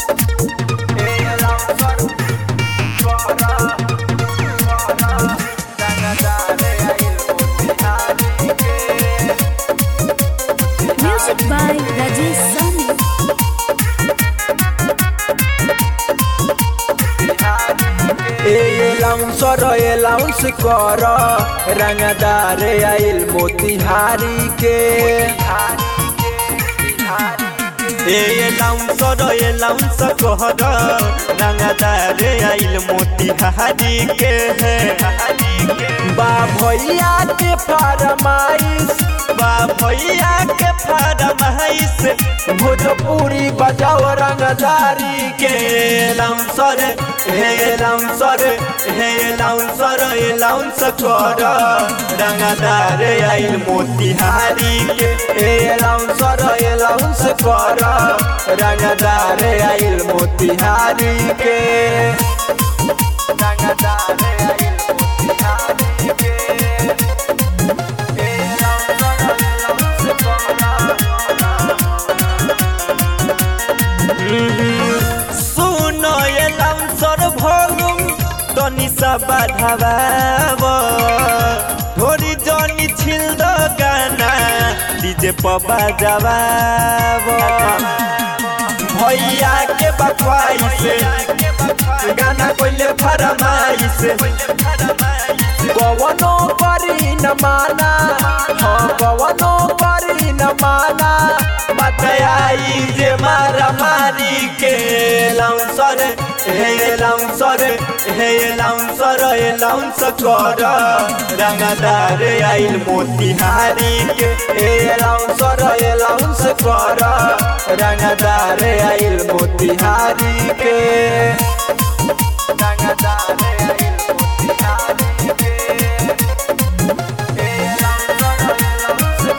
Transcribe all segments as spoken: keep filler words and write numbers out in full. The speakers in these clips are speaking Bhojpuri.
Music by Rajesh Sahni. लाउंसर लाउंस कर रंगदार आइल मोतिहारी के ए लाउंसर ए लाउंस कहर रंगदार आइल मोतिहारी के बा भैया के फरमाइश बा भैया के फरमाइश भोजपुरी बजाओ रंगदारी के लाउंसर हे लाउंसर हे लाउंसर ए लाउंस कर रंगदार आइल मोतिहारी के ए लाउंसर ए लाउंस कर रंगदार आइल मोतिहारी के रंगदार आइल मोतिहारी के ए लाउंसर ए लाउंस सुनो ये लाउंसर भोलुम तनी सा बाधावाब थोड़ी जनी छिल दो गाना डीजे पर बजावाब भैया के बकवाइश गाना कोइले फरमाइश कवनो करी न माना हाँ कवनो करी न माना बताई जे मारा मारी के लाउंसर हे लाउंसर हे लाउंसर ए लाउंस कर रंगदार आइल मोतिहारी के ए लाउंसर ए लाउंस कर रंगदार आइल मोतिहारी के रंगदार आइल मोतिहारी के ए लाउंसर ए लाउंस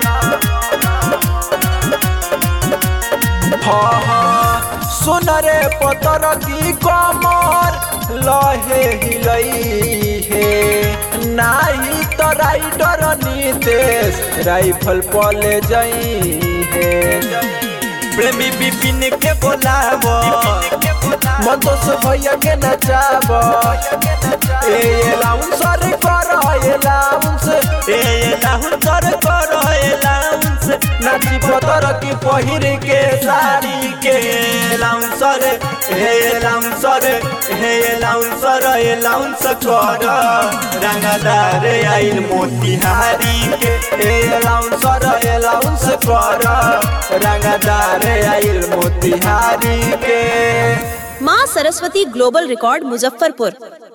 कर हाँ हाँ सुन रे पतर की कमर लहे हिलई हे नाही तो राइडर नीतेश राइफल पले जई हे प्रेमी बिपिन के बोलाव मंतोष भैया के नचाब ए लाउंसर कर ए लाउंस ए लाउंसर कर ए लाउंस नाची पतर की पहिर के साड़ी के लाउंसर हे लाउंसर हे लाउंसर ए लाउंस कर रंगदार आइल मोतिहारी के ए लाउंसर ए लाउंस कर रंगदार आइल मोतिहारी के। माँ सरस्वती ग्लोबल रिकॉर्ड मुजफ्फरपुर।